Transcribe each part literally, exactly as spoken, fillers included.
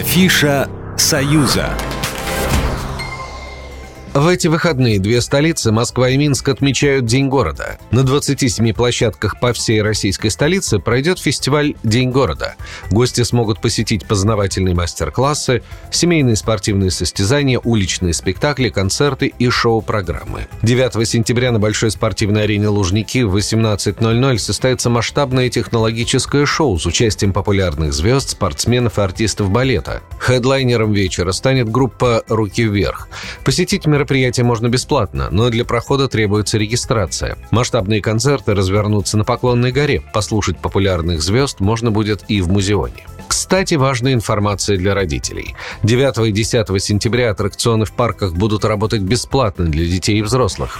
Афиша «Союза». В эти выходные две столицы, Москва и Минск, отмечают День города. На двадцати семи площадках по всей российской столице пройдет фестиваль «День города». Гости смогут посетить познавательные мастер-классы, семейные спортивные состязания, уличные спектакли, концерты и шоу-программы. девятого сентября на Большой спортивной арене «Лужники» в восемнадцать ноль ноль состоится масштабное технологическое шоу с участием популярных звезд, спортсменов и артистов балета. Хедлайнером вечера станет группа «Руки вверх». Посетить мероприятие можно бесплатно, но для прохода требуется регистрация. Масштабные концерты развернутся на Поклонной горе. Послушать популярных звезд можно будет и в Музеоне. Кстати, важная информация для родителей. девятого и десятого сентября аттракционы в парках будут работать бесплатно для детей и взрослых.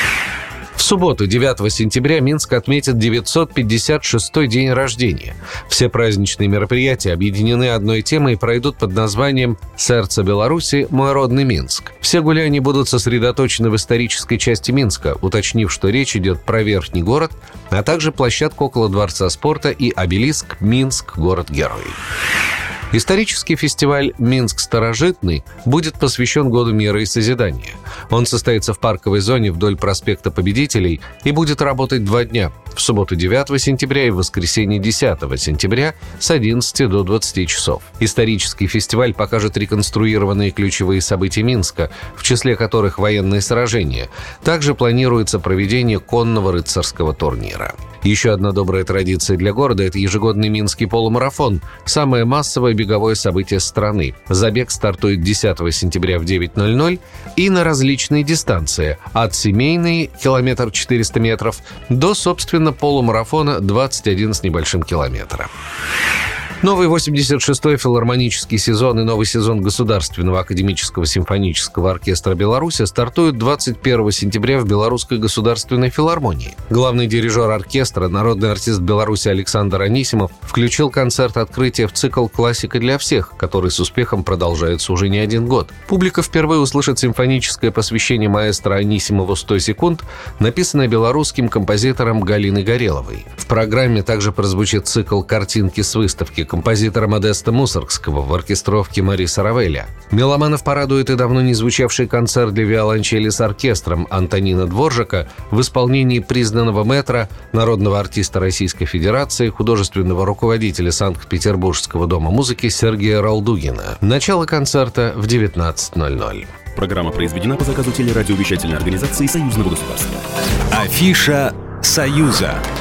В субботу, девятого сентября, Минск отметит девятьсот пятьдесят шестой день рождения. Все праздничные мероприятия объединены одной темой и пройдут под названием «Сердце Беларуси. Мой родный Минск». Все гуляния будут сосредоточены в исторической части Минска, уточнив, что речь идет про верхний город, а также площадку около Дворца спорта и обелиск «Минск. Город-герой». Исторический фестиваль «Минск старожитный» будет посвящен Году мира и созидания. Он состоится в парковой зоне вдоль проспекта Победителей и будет работать два дня – в субботу девятого сентября и в воскресенье десятого сентября с одиннадцати до двадцати часов. Исторический фестиваль покажет реконструированные ключевые события Минска, в числе которых военные сражения. Также планируется проведение конного рыцарского турнира. Еще одна добрая традиция для города – это ежегодный Минский полумарафон – самое массовое беговое событие страны. Забег стартует десятого сентября в девять ноль ноль и на различные дистанции – от семейной – километр четыреста метров до, собственно, полумарафона двадцать один с небольшим километра. Новый восемьдесят шестой филармонический сезон и новый сезон Государственного академического симфонического оркестра Беларуси стартуют двадцать первого сентября в Белорусской государственной филармонии. Главный дирижер оркестра, народный артист Беларуси Александр Анисимов включил концерт открытия в цикл «Классика для всех», который с успехом продолжается уже не один год. Публика впервые услышит симфоническое посвящение маэстро Анисимову «сто секунд», написанное белорусским композитором Галиной Гореловой. В программе также прозвучит цикл «Картинки с выставки» композитора Модеста Мусоргского в оркестровке Мариса Равеля. Меломанов порадует и давно не звучавший концерт для виолончели с оркестром Антонина Дворжака в исполнении признанного мэтра, народного артиста Российской Федерации, художественного руководителя Санкт-Петербургского дома музыки Сергея Ралдугина. Начало концерта в девятнадцать ноль ноль. Программа произведена по заказу телерадиовещательной организации Союзного государства. Афиша «Союза».